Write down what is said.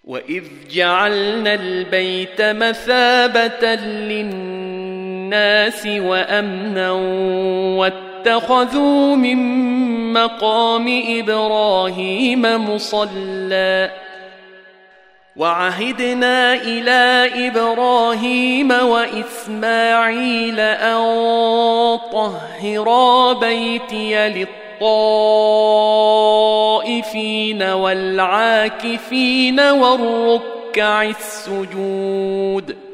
وإذ جعلنا البيت مثابة للناس وأمنا واتخذوا من مقام إبراهيم مصلى وعهدنا إلى إبراهيم وإسماعيل أن طهرا بيتي للطائفين والعاكفين والركع السجود